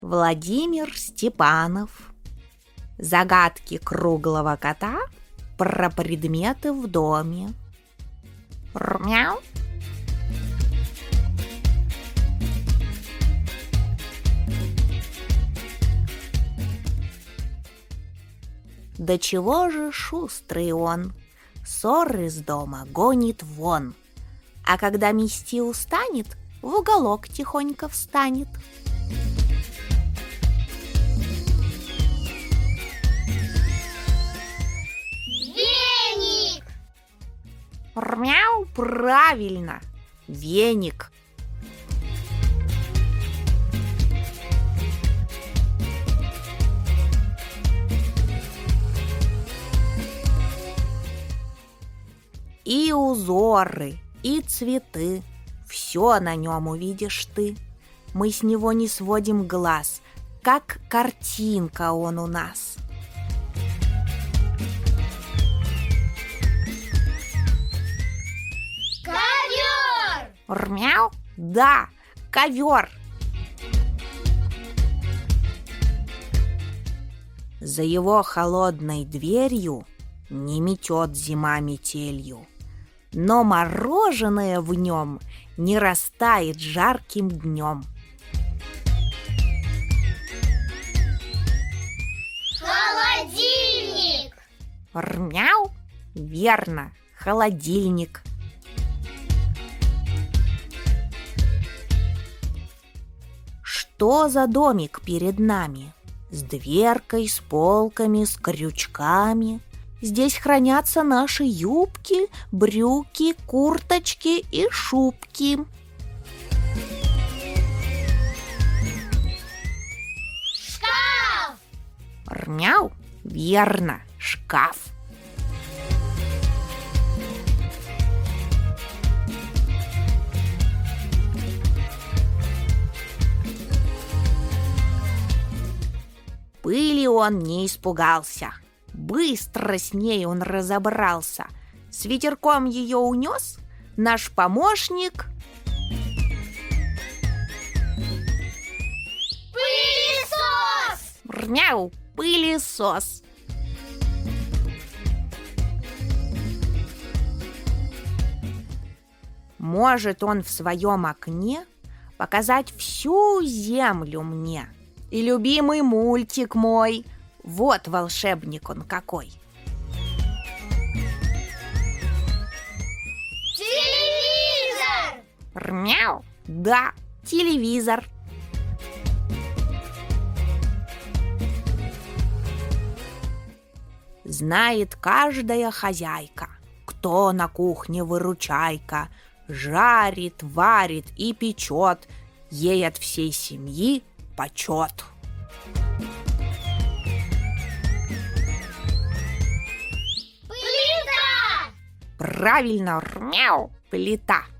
Владимир Степанов. Загадки круглого кота про предметы в доме. Мяу. Да чего же шустрый он, ссор из дома гонит вон, а когда мести устанет, в уголок тихонько встанет. Веник! Мяу, правильно, веник. И узоры, и цветы, все на нем увидишь ты. Мы с него не сводим глаз, как картинка он у нас. Ковер! Мяу, да, ковер. За его холодной дверью не метет зима метелью, но мороженое в нем не растает жарким днем. Холодильник! Мяу, верно, холодильник. Что за домик перед нами? С дверкой, с полками, с крючками. Здесь хранятся наши юбки, брюки, курточки и шубки. Шкаф! Мяу, верно, шкаф. Пыли он не испугался. Быстро с ней он разобрался. С ветерком ее унес наш помощник Пылесос! Мяу, пылесос. Может он в своем окне показать всю землю мне. И любимый мультик мой. Вот волшебник он какой. Телевизор! Мяу, да, телевизор. Знает каждая хозяйка, кто на кухне выручайка, жарит, варит и печет, ей от всей семьи почет. Плита! Правильно, мяу, плита.